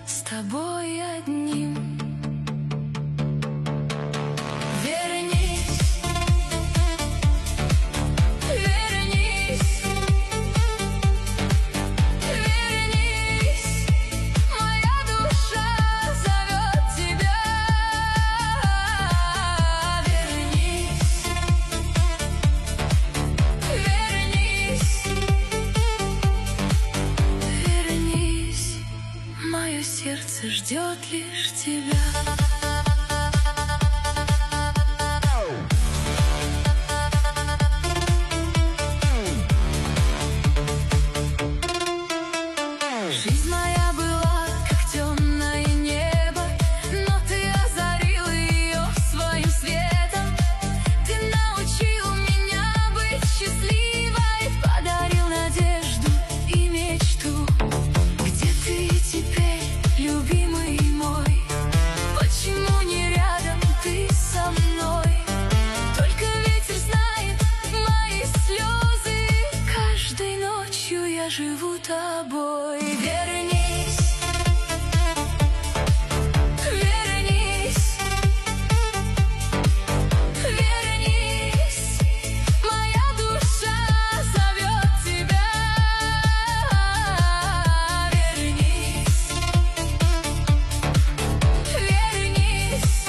с тобой одним. Вернись, вернись, вернись, моя душа зовет тебя. Вернись, вернись, вернись, мое сердце ждет лишь тебя. Жизнь моя была как темное небо, но ты озарил ее своим светом. Ты научил меня быть счастливой, подарил надежду и мечту. Где ты теперь, любимый мой? Почему не рядом ты со мной? Только ветер знает мои слезы. Каждой ночью я живу тобой. Вернись, вернись, вернись, моя душа зовет тебя. Вернись, вернись,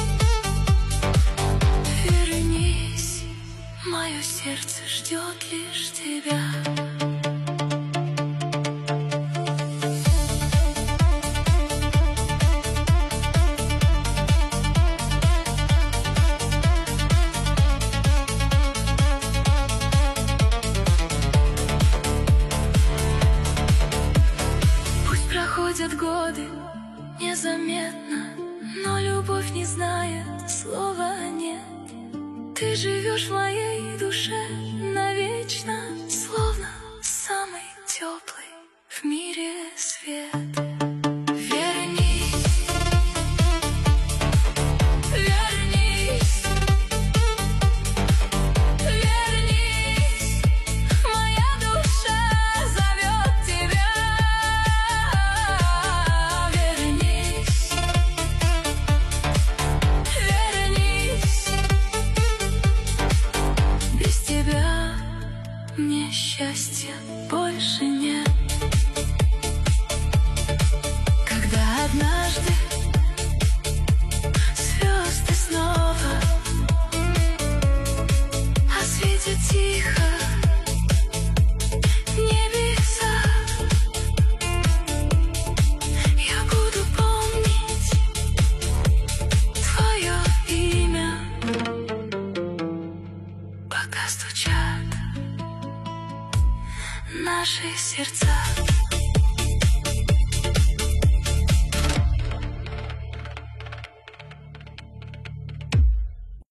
вернись, мое сердце ждет лишь тебя. Проходят годы незаметно, но любовь не знает слова «нет». Ты живешь в моей душе навечно, словно самый теплый в мире свет. Вернись, вернись, вернись, моя душа зовет тебя. Вернись, вернись, без тебя мне счастья больше нет. Когда однажды звезды снова осветят тихо небеса, я буду помнить твое имя, пока стучат наши сердца.